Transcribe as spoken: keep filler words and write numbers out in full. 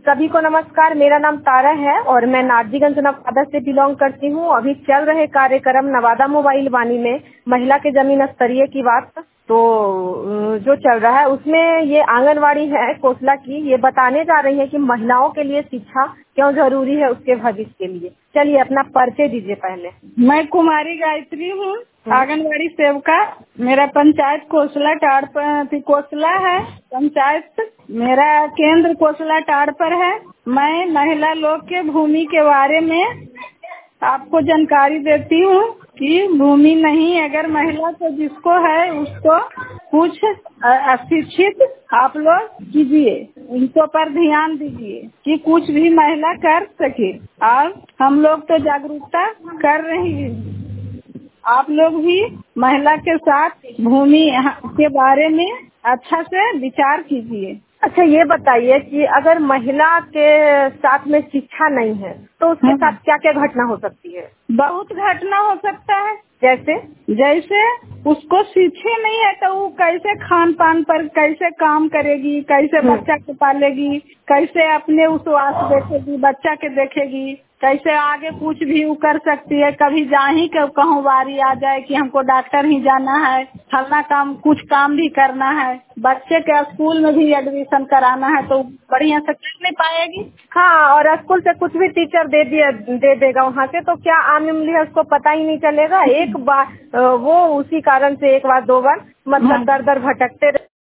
सभी को नमस्कार। मेरा नाम तारा है और मैं नारजीगंज नवादा से बिलोंग करती हूँ। अभी चल रहे कार्यक्रम नवादा मोबाइल वाणी में महिला के जमीन स्तरीय की बात तो जो चल रहा है उसमें ये आंगनवाड़ी है कोसला की, ये बताने जा रही है कि महिलाओं के लिए शिक्षा क्यों जरूरी है उसके भविष्य के लिए। चलिए अपना परिचय दीजिए पहले। मैं कुमारी गायत्री हूँ, आंगनवाड़ी सेविका। मेरा पंचायत कोसला टाड़ पर कोसला है पंचायत। मेरा केंद्र कोसला टाड़ पर है। मैं महिला लोग के भूमि के बारे में आपको जानकारी देती हूँ कि भूमि नहीं, अगर महिला को जिसको है उसको कुछ अशिक्षित आप लोग कीजिए, उनको पर ध्यान दीजिए कि कुछ भी महिला कर सके। और हम लोग तो जागरूकता कर रही हैं। आप लोग भी महिला के साथ भूमि के बारे में अच्छा से विचार कीजिए। अच्छा ये बताइए कि अगर महिला के साथ में शिक्षा नहीं है तो उसके साथ क्या क्या घटना हो सकती है? बहुत घटना हो सकता है। जैसे जैसे उसको शिक्षा नहीं है तो वो कैसे खान पान पर कैसे काम करेगी, कैसे बच्चा को पालेगी, कैसे अपने उस स्वास्थ्य देखेगी, बच्चा के देखेगी, कैसे आगे कुछ भी वो कर सकती है। कभी जा ही कहूँ बारी आ जाए कि हमको डॉक्टर ही जाना है, फलना काम कुछ काम भी करना है, बच्चे के स्कूल में भी एडमिशन कराना है तो बढ़िया से कर नहीं पाएगी। हाँ, और स्कूल से कुछ भी टीचर दे दिया दे देगा वहाँ से तो क्या आम इमली है उसको पता ही नहीं चलेगा। एक बार वो उसी कारण से एक बार दो बार मतलब दर दर भटकते